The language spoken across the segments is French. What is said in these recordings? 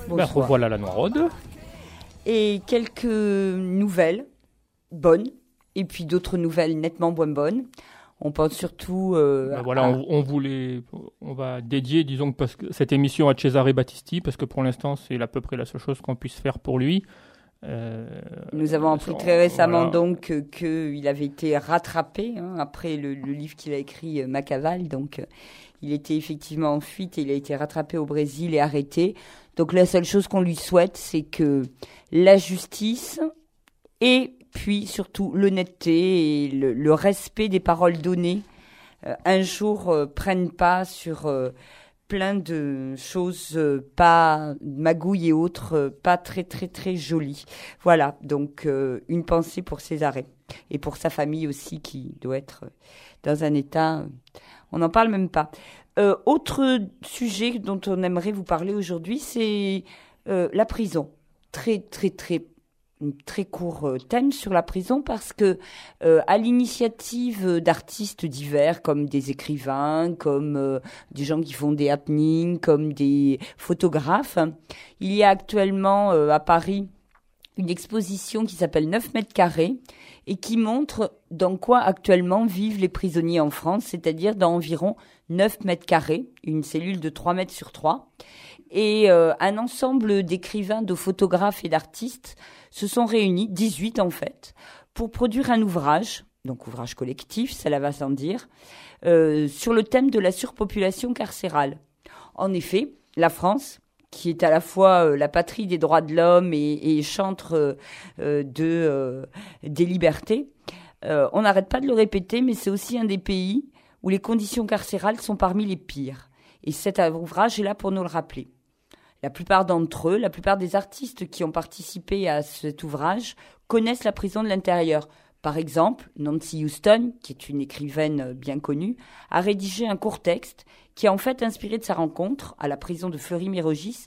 Bonsoir. Voilà la Noiraude. Et quelques nouvelles bonnes, et puis d'autres nouvelles nettement moins bonnes. On pense surtout... on va dédier, disons, parce que cette émission à Cesare Battisti, parce que pour l'instant, c'est à peu près la seule chose qu'on puisse faire pour lui. Nous avons appris très récemment donc qu'il avait été rattrapé après le livre qu'il a écrit, Machiavel. Donc, il était effectivement en fuite et il a été rattrapé au Brésil et arrêté. Donc, la seule chose qu'on lui souhaite, c'est que la justice et puis surtout l'honnêteté et le respect des paroles données un jour prennent pas sur plein de choses pas magouilles et autres, pas très très très jolies. Voilà, donc une pensée pour Césarée et pour sa famille aussi qui doit être dans un état, on n'en parle même pas. Autre sujet dont on aimerait vous parler aujourd'hui, c'est la prison. Très court thème sur la prison parce que à l'initiative d'artistes divers comme des écrivains, comme des gens qui font des happenings, comme des photographes, il y a actuellement à Paris une exposition qui s'appelle 9 mètres carrés et qui montre dans quoi actuellement vivent les prisonniers en France, c'est-à-dire dans environ 9 mètres carrés, une cellule de 3 mètres sur 3. Et un ensemble d'écrivains, de photographes et d'artistes se sont réunis, 18 en fait, pour produire un ouvrage, donc ouvrage collectif, cela va sans dire, sur le thème de la surpopulation carcérale. En effet, la France, qui est à la fois la patrie des droits de l'homme et chantre des libertés, on n'arrête pas de le répéter, mais c'est aussi un des pays où les conditions carcérales sont parmi les pires. Et cet ouvrage est là pour nous le rappeler. La plupart d'entre eux, la plupart des artistes qui ont participé à cet ouvrage connaissent la prison de l'intérieur. Par exemple, Nancy Houston, qui est une écrivaine bien connue, a rédigé un court texte qui est en fait inspiré de sa rencontre à la prison de Fleury-Mérogis,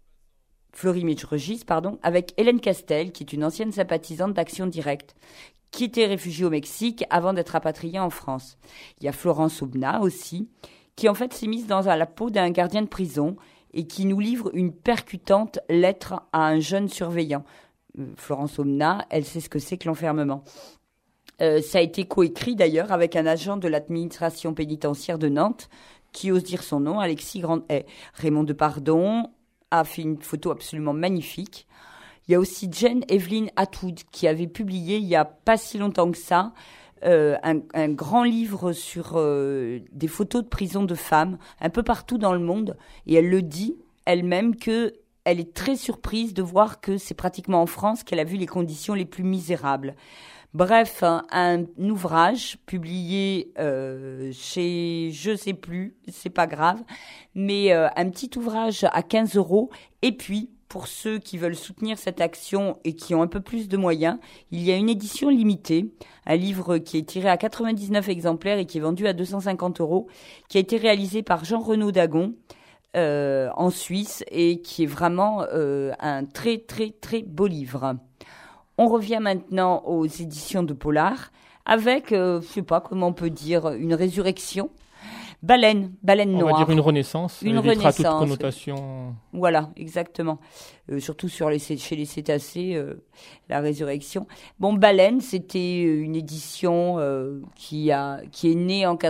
avec Hélène Castel, qui est une ancienne sympathisante d'Action Directe, qui était réfugiée au Mexique avant d'être rapatriée en France. Il y a Florence Aubenas aussi, qui en fait s'est mise dans la peau d'un gardien de prison et qui nous livre une percutante lettre à un jeune surveillant. Florence Aubenas, elle sait ce que c'est que l'enfermement. Ça a été coécrit d'ailleurs avec un agent de l'administration pénitentiaire de Nantes, qui ose dire son nom, Alexis Grandhay. Raymond Depardon a fait une photo absolument magnifique. Il y a aussi Jane Evelyn Atwood, qui avait publié il n'y a pas si longtemps que ça, un grand livre sur des photos de prison de femmes un peu partout dans le monde, et elle le dit elle-même que elle est très surprise de voir que c'est pratiquement en France qu'elle a vu les conditions les plus misérables. Bref, un ouvrage publié chez je sais plus, c'est pas grave, mais un petit ouvrage à 15 €. Et puis, pour ceux qui veulent soutenir cette action et qui ont un peu plus de moyens, il y a une édition limitée, un livre qui est tiré à 99 exemplaires et qui est vendu à 250 €, qui a été réalisé par Jean-Renaud Dagon en Suisse et qui est vraiment un très très très beau livre. On revient maintenant aux éditions de Polar avec, je sais pas comment on peut dire, une résurrection. Baleine noire. On va dire une renaissance. Une évitera renaissance. toute connotation. Voilà, exactement. Surtout chez les cétacés, la résurrection. Bon, Baleine, c'était une édition qui est née en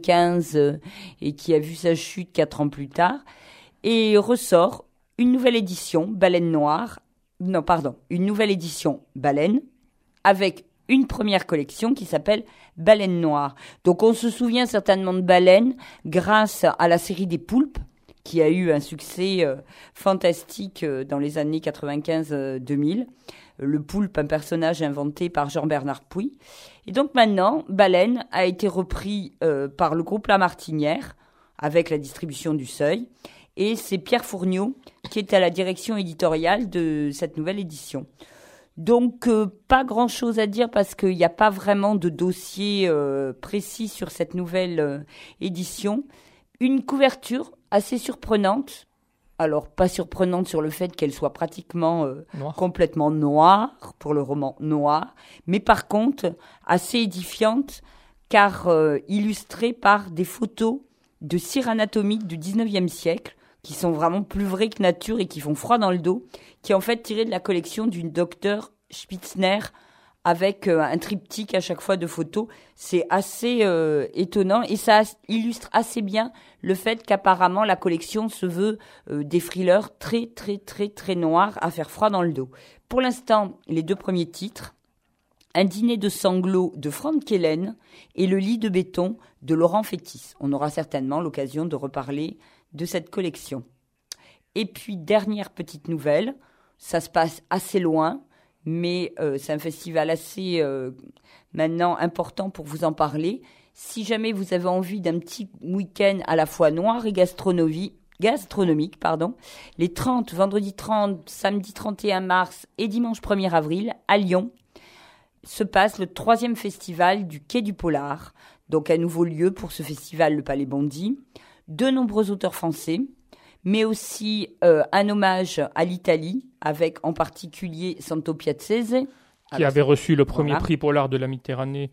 95 et qui a vu sa chute 4 ans plus tard. Et ressort une nouvelle édition, Baleine noire. Non, pardon, une nouvelle édition Baleine avec une première collection qui s'appelle Baleine noire. Donc on se souvient certainement de Baleine grâce à la série des Poulpes qui a eu un succès fantastique dans les années 95-2000. Le Poulpe, un personnage inventé par Jean-Bernard Puy. Et donc maintenant, Baleine a été repris par le groupe La Martinière avec la distribution du Seuil. Et c'est Pierre Fourniot qui est à la direction éditoriale de cette nouvelle édition. Donc, pas grand-chose à dire parce qu'il n'y a pas vraiment de dossier précis sur cette nouvelle édition. Une couverture assez surprenante. Alors, pas surprenante sur le fait qu'elle soit pratiquement complètement noire, pour le roman noir, mais par contre, assez édifiante, car illustrée par des photos de cire anatomique du 19e siècle, qui sont vraiment plus vrais que nature et qui font froid dans le dos, qui est en fait tiré de la collection d'une docteure Spitzner avec un triptyque à chaque fois de photos. C'est assez étonnant et ça illustre assez bien le fait qu'apparemment la collection se veut des thrillers très très très très noirs à faire froid dans le dos. Pour l'instant, les 2 premiers titres, Un dîner de sanglots de Frank Kellen et Le lit de béton de Laurent Fétis. On aura certainement l'occasion de reparler de cette collection. Et puis, dernière petite nouvelle, ça se passe assez loin, mais c'est un festival assez maintenant important pour vous en parler. Si jamais vous avez envie d'un petit week-end à la fois noir et gastronomique, les 30, vendredi 30, samedi 31 mars et dimanche 1er avril à Lyon, se passe le 3e festival du Quai du Polar. Donc, un nouveau lieu pour ce festival, le Palais Bondy. De nombreux auteurs français, mais aussi un hommage à l'Italie, avec en particulier Santo Piazzese. Qui avait reçu le premier prix Polar de la Méditerranée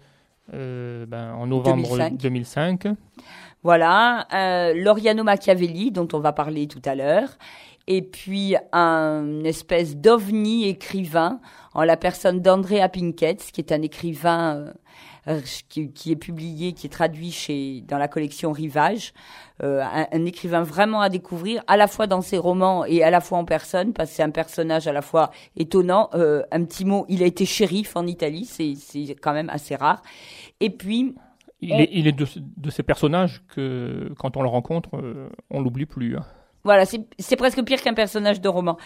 en novembre 2005. Voilà, Loriano Machiavelli, dont on va parler tout à l'heure. Et puis un espèce d'ovni écrivain en la personne d'Andrea Pinkett, qui est un écrivain qui est publié, qui est traduit dans la collection Rivage. Un écrivain vraiment à découvrir, à la fois dans ses romans et à la fois en personne, parce que c'est un personnage à la fois étonnant. Un petit mot, il a été shérif en Italie, c'est quand même assez rare. Et puis... Il est de ces personnages que, quand on le rencontre, on l'oublie plus. Hein. Voilà, c'est presque pire qu'un personnage de roman.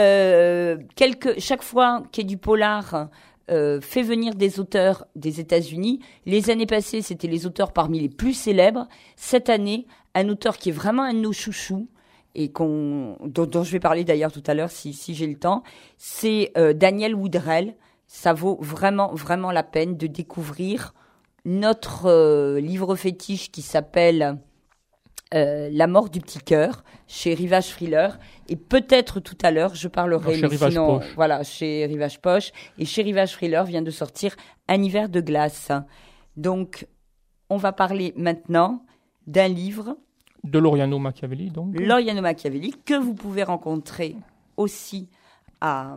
Chaque fois qu'il y a du polar... fait venir des auteurs des États-Unis. Les années passées, c'était les auteurs parmi les plus célèbres. Cette année, un auteur qui est vraiment un de nos chouchous et dont je vais parler d'ailleurs tout à l'heure si j'ai le temps, c'est Daniel Woodrell. Ça vaut vraiment, vraiment la peine de découvrir notre livre fétiche qui s'appelle La mort du petit cœur chez Rivage Thriller, et peut-être tout à l'heure je parlerai chez Rivage Poche. Voilà, chez Rivage Poche, et chez Rivage Thriller vient de sortir Un hiver de glace. Donc on va parler maintenant d'un livre de Loriano Machiavelli, Loriano Machiavelli, que vous pouvez rencontrer aussi à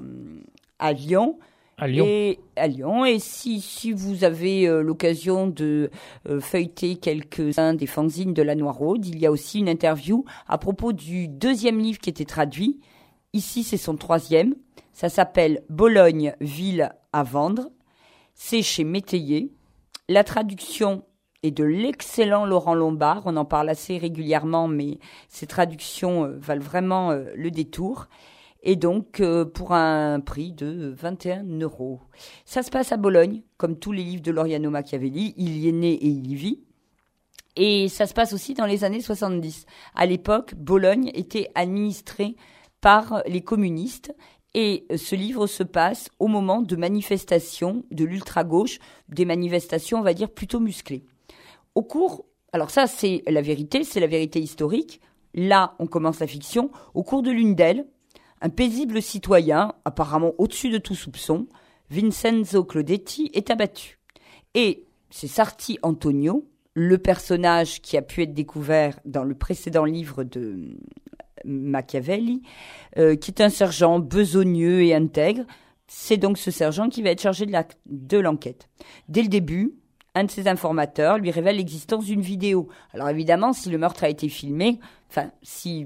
Lyon. À Lyon. Et si vous avez l'occasion de feuilleter quelques-uns des fanzines de la Noiraude, il y a aussi une interview à propos du 2e livre qui était traduit. Ici, c'est son 3e. Ça s'appelle Bologne, ville à vendre. C'est chez Métayer. La traduction est de l'excellent Laurent Lombard. On en parle assez régulièrement, mais ces traductions valent vraiment le détour. Et donc, pour un prix de 21 €. Ça se passe à Bologne, comme tous les livres de Loriano Machiavelli. Il y est né et il y vit. Et ça se passe aussi dans les années 70. À l'époque, Bologne était administrée par les communistes. Et ce livre se passe au moment de manifestations de l'ultra-gauche, des manifestations, on va dire, plutôt musclées. Alors ça, c'est la vérité historique. Là, on commence la fiction. Au cours de l'une d'elles, un paisible citoyen, apparemment au-dessus de tout soupçon, Vincenzo Clodetti, est abattu. Et c'est Sarti Antonio, le personnage qui a pu être découvert dans le précédent livre de Machiavelli, qui est un sergent besogneux et intègre. C'est donc ce sergent qui va être chargé de l'enquête. Dès le début, un de ses informateurs lui révèle l'existence d'une vidéo. Alors évidemment, si le meurtre a été filmé, si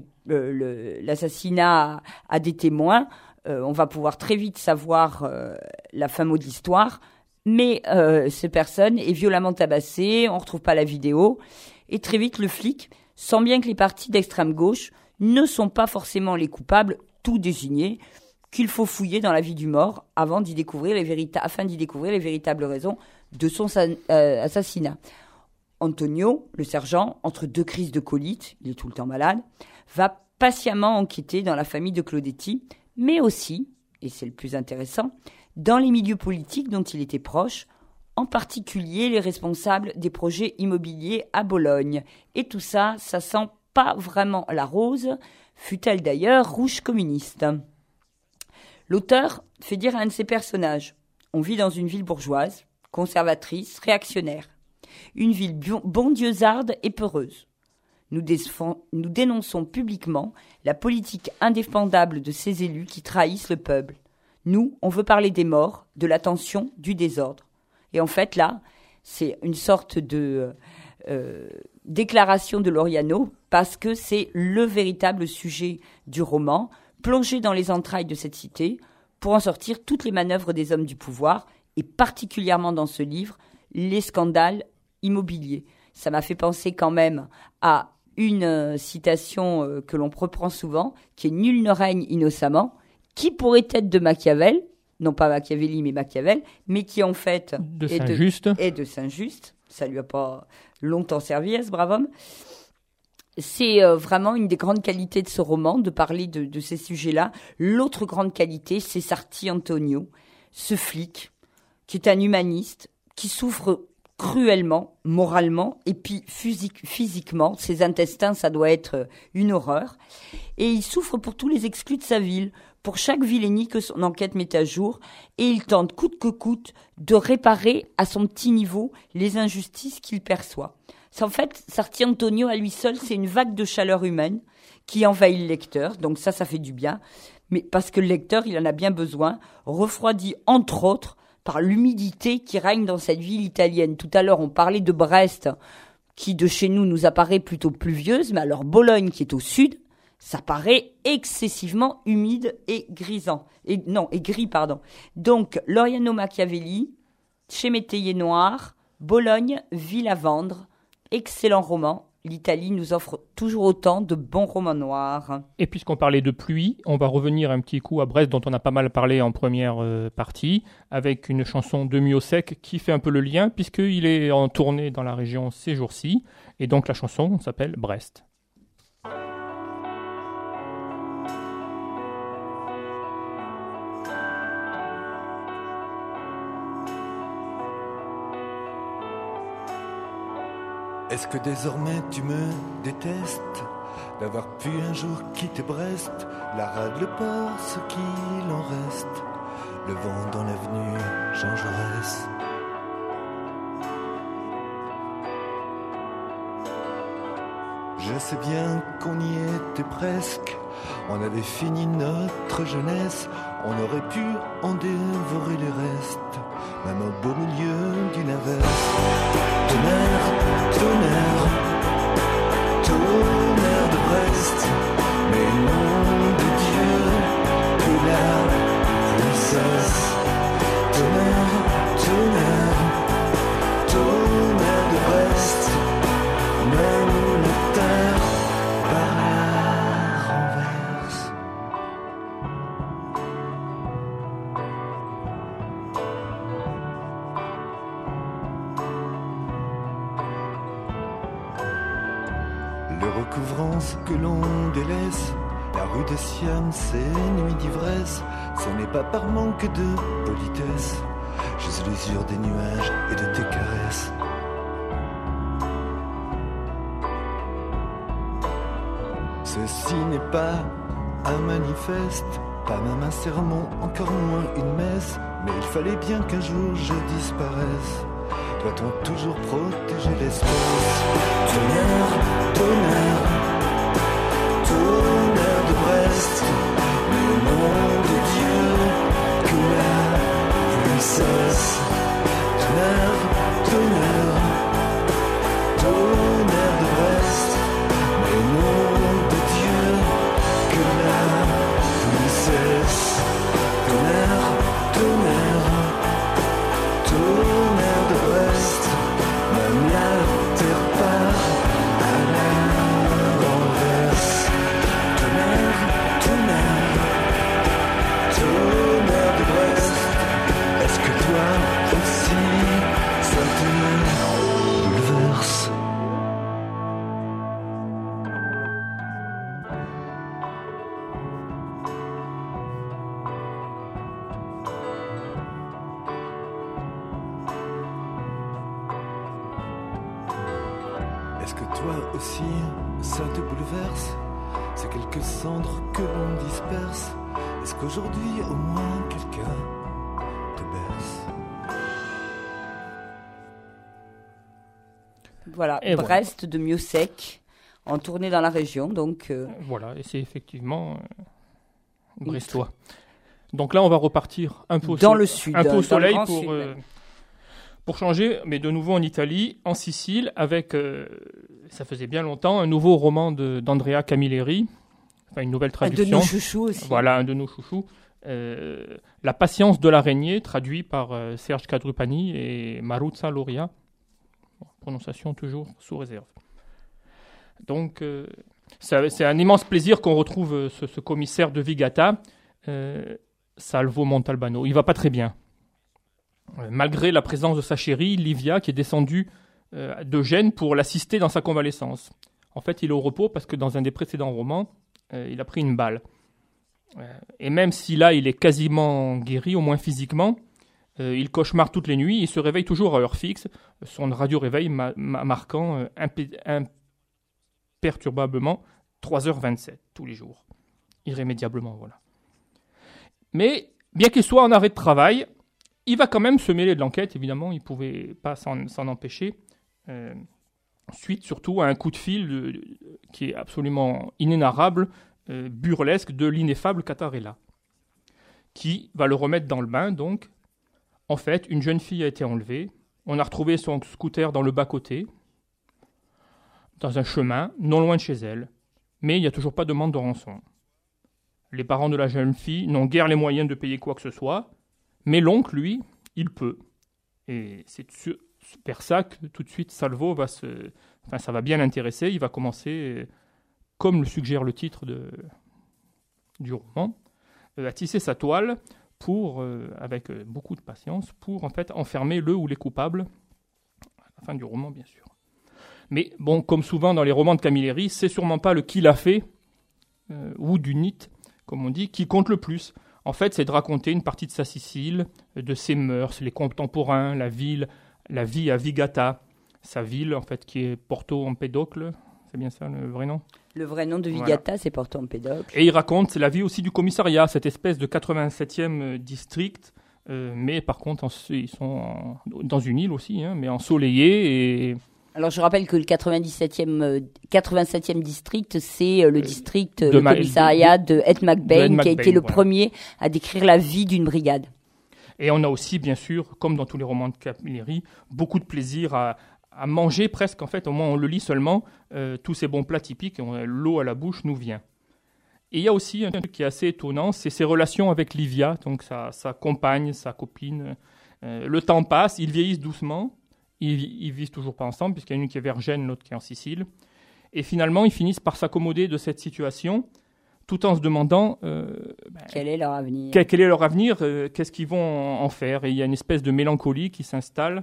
l'assassinat a des témoins, on va pouvoir très vite savoir la fin mot de l'histoire. Mais cette personne est violemment tabassée, on ne retrouve pas la vidéo. Et très vite, le flic sent bien que les partis d'extrême gauche ne sont pas forcément les coupables, tout désignés, qu'il faut fouiller dans la vie du mort afin d'y découvrir les véritables raisons de son assassinat. Antonio, le sergent, entre 2 crises de colite, il est tout le temps malade, va patiemment enquêter dans la famille de Clodetti, mais aussi, et c'est le plus intéressant, dans les milieux politiques dont il était proche, en particulier les responsables des projets immobiliers à Bologne. Et tout ça, ça sent pas vraiment la rose, fut-elle d'ailleurs rouge communiste. L'auteur fait dire à un de ses personnages « On vit dans une ville bourgeoise, conservatrice, réactionnaire. Une ville bondieusarde et peureuse. Nous dénonçons publiquement la politique indéfendable de ces élus qui trahissent le peuple. Nous, on veut parler des morts, de la tension, du désordre. Et en fait, là, c'est une sorte de déclaration de Loriano parce que c'est le véritable sujet du roman, plongé dans les entrailles de cette cité pour en sortir toutes les manœuvres des hommes du pouvoir et particulièrement dans ce livre, les scandales immobiliers. Ça m'a fait penser quand même à une citation que l'on reprend souvent, qui est « Nul ne règne innocemment », qui pourrait être de Machiavel, non pas Machiavelli, mais Machiavel, mais qui en fait est de Saint-Just. Ça lui a pas longtemps servi à ce brave homme. C'est vraiment une des grandes qualités de ce roman, de parler de ces sujets-là. L'autre grande qualité, c'est Sarti Antonio, ce flic, qui est un humaniste, qui souffre cruellement, moralement, et puis physiquement. Ses intestins, ça doit être une horreur. Et il souffre pour tous les exclus de sa ville, pour chaque vilainie que son enquête met à jour, et il tente coûte que coûte de réparer à son petit niveau les injustices qu'il perçoit. En fait, Sarti Antonio, à lui seul, c'est une vague de chaleur humaine qui envahit le lecteur, donc ça fait du bien, mais parce que le lecteur, il en a bien besoin, refroidi entre autres par l'humidité qui règne dans cette ville italienne. Tout à l'heure, on parlait de Brest, qui de chez nous apparaît plutôt pluvieuse, mais alors Bologne, qui est au sud, ça paraît excessivement humide et grisant. Et gris. Donc, Loriano Machiavelli, chez Métayer Noir, Bologne, ville à vendre, excellent roman. L'Italie nous offre toujours autant de bons romans noirs. Et puisqu'on parlait de pluie, on va revenir un petit coup à Brest, dont on a pas mal parlé en première partie, avec une chanson de Miossec qui fait un peu le lien, puisqu'il est en tournée dans la région ces jours-ci. Et donc la chanson s'appelle Brest. Est-ce que désormais tu me détestes d'avoir pu un jour quitter Brest, la rade, le port, ce qu'il en reste, le vent dans l'avenue Jean Jaurès. Je sais bien qu'on y était presque, on avait fini notre jeunesse, on aurait pu en dévorer les restes, même au beau milieu d'une averse. Tonnerre, tonnerre, tonnerre de Brest, mais nom de Dieu, que la puissance. Tonnerre, tonnerre, tonnerre de Brest, même la terre par la renverse. Le recouvrance que l'on délaisse, la rue de Siam, ces nuits d'ivresse, ce n'est pas par manque de politesse, juste l'usure des nuages et de tes caresses. Ceci n'est pas un manifeste, pas même un sermon, encore moins une messe, mais il fallait bien qu'un jour je disparaisse. Doit-on toujours protéger l'espace? Tonnerre, tonnerre, tonnerre de Brest, le nom de Dieu, que la puissance. Tonnerre, tonnerre, tonnerre de Brest, le nom de Dieu, que la puissance. Tonnerre, tonnerre, tonnerre de Brest, même la terre part à la renverse. Tonnerre, tonnerre, tonnerre de Brest, est-ce que toi aussi ça te bouleverse? Est-ce que toi aussi, ça te bouleverse? Ces quelques cendres que l'on disperse, est-ce qu'aujourd'hui, au moins, quelqu'un te berce? Voilà, Brest de Miossec. en tournée dans la région. Donc, Voilà, et c'est effectivement brestois. Donc là, on va repartir un peu dans le sud, un peu au dans soleil le grand sud, même. pour changer, mais de nouveau en Italie, en Sicile, avec, ça faisait bien longtemps, un nouveau roman d'Andrea Camilleri, enfin une nouvelle Un de traduction. nos chouchous aussi. Voilà, un de nos chouchous. La patience de l'araignée, traduit par Serge Cadrupani et Maruzza Loria. Bon, prononciation toujours sous réserve. Donc, c'est un immense plaisir qu'on retrouve ce commissaire de Vigata, Salvo Montalbano. Il va pas très bien. Malgré la présence de sa chérie, Livia, qui est descendue de Gênes pour l'assister dans sa convalescence. En fait, il est au repos parce que dans un des précédents romans, il a pris une balle. Et même si là, il est quasiment guéri, au moins physiquement, il cauchemarde toutes les nuits et se réveille toujours à heure fixe, son radio-réveil marquant imperturbablement 3h27 tous les jours. Irrémédiablement, voilà. Mais, bien qu'il soit en arrêt de travail, il va quand même se mêler de l'enquête, évidemment, il ne pouvait pas s'en empêcher. Suite surtout à un coup de fil qui est absolument inénarrable, burlesque, de l'ineffable Catarella, qui va le remettre dans le bain, donc. En fait, une jeune fille a été enlevée, on a retrouvé son scooter dans le bas-côté, dans un chemin, non loin de chez elle, mais il n'y a toujours pas de demande de rançon. Les parents de la jeune fille n'ont guère les moyens de payer quoi que ce soit, mais l'oncle, lui, il peut. Et c'est vers ça que tout de suite Salvo ça va bien l'intéresser. Il va commencer, comme le suggère le titre du roman, à tisser sa toile avec beaucoup de patience pour en fait enfermer le ou les coupables à la fin du roman, bien sûr. Mais bon, comme souvent dans les romans de Camilleri, c'est sûrement pas le qui l'a fait ou du nid, comme on dit, qui compte le plus. En fait, c'est de raconter une partie de sa Sicile, de ses mœurs, les contemporains, la vie à Vigata, sa ville, en fait, qui est Porto Empedocle. C'est bien ça, le vrai nom ? Le vrai nom de Vigata, c'est Porto Empedocle. Et il raconte la vie aussi du commissariat, cette espèce de 87e district, mais par contre, ils sont dans une île aussi, hein, mais ensoleillé et... Alors, je rappelle que le 87e district, c'est le district, le commissariat de Ed McBain, qui a été le premier à décrire la vie d'une brigade. Et on a aussi, bien sûr, comme dans tous les romans de Camilleri, beaucoup de plaisir à manger presque, en fait, au moins on le lit seulement, tous ces bons plats typiques, l'eau à la bouche nous vient. Et il y a aussi un truc qui est assez étonnant, c'est ses relations avec Livia, donc sa compagne, sa copine. Le temps passe, ils vieillissent doucement. Ils vivent toujours pas ensemble, puisqu'il y en a une qui est vers Gênes, l'autre qui est en Sicile. Et finalement, ils finissent par s'accommoder de cette situation, tout en se demandant quel est leur avenir. Quel est leur avenir, qu'est-ce qu'ils vont en faire. Et il y a une espèce de mélancolie qui s'installe.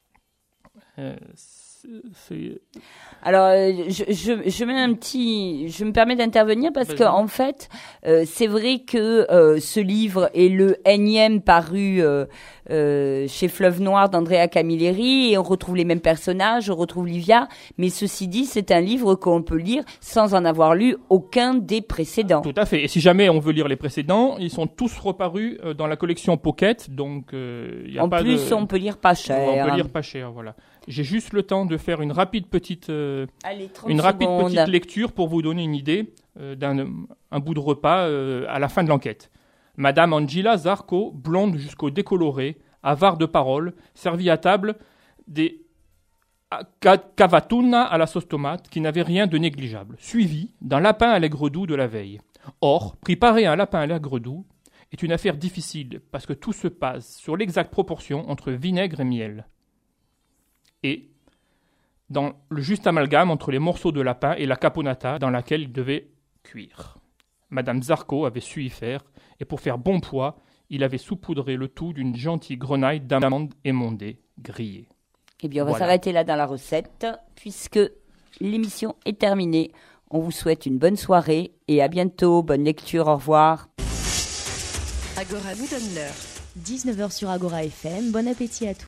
Alors, je me permets d'intervenir parce que en fait, c'est vrai que ce livre est le énième paru chez Fleuve Noir d'Andrea Camilleri et on retrouve les mêmes personnages, on retrouve Livia, mais ceci dit, c'est un livre qu'on peut lire sans en avoir lu aucun des précédents. Tout à fait. Et si jamais on veut lire les précédents, ils sont tous reparus dans la collection Pocket, donc y a en pas plus, de... on peut lire pas cher. On peut lire pas cher, voilà. J'ai juste le temps de faire une rapide petite petite lecture pour vous donner une idée d'un bout de repas à la fin de l'enquête. Madame Angela Zarco, blonde jusqu'au décoloré, avare de paroles, servit à table des cavatuna à la sauce tomate qui n'avaient rien de négligeable, suivi d'un lapin à l'aigre doux de la veille. Or, préparer un lapin à l'aigre doux est une affaire difficile parce que tout se passe sur l'exacte proportion entre vinaigre et miel. Et dans le juste amalgame entre les morceaux de lapin et la caponata dans laquelle il devait cuire. Madame Zarco avait su y faire, et pour faire bon poids, il avait saupoudré le tout d'une gentille grenaille d'amandes émondées, grillées. Eh bien, on va s'arrêter là dans la recette, puisque l'émission est terminée. On vous souhaite une bonne soirée, et à bientôt. Bonne lecture, au revoir. Agora nous donne l'heure. 19h sur Agora FM. Bon appétit à tous.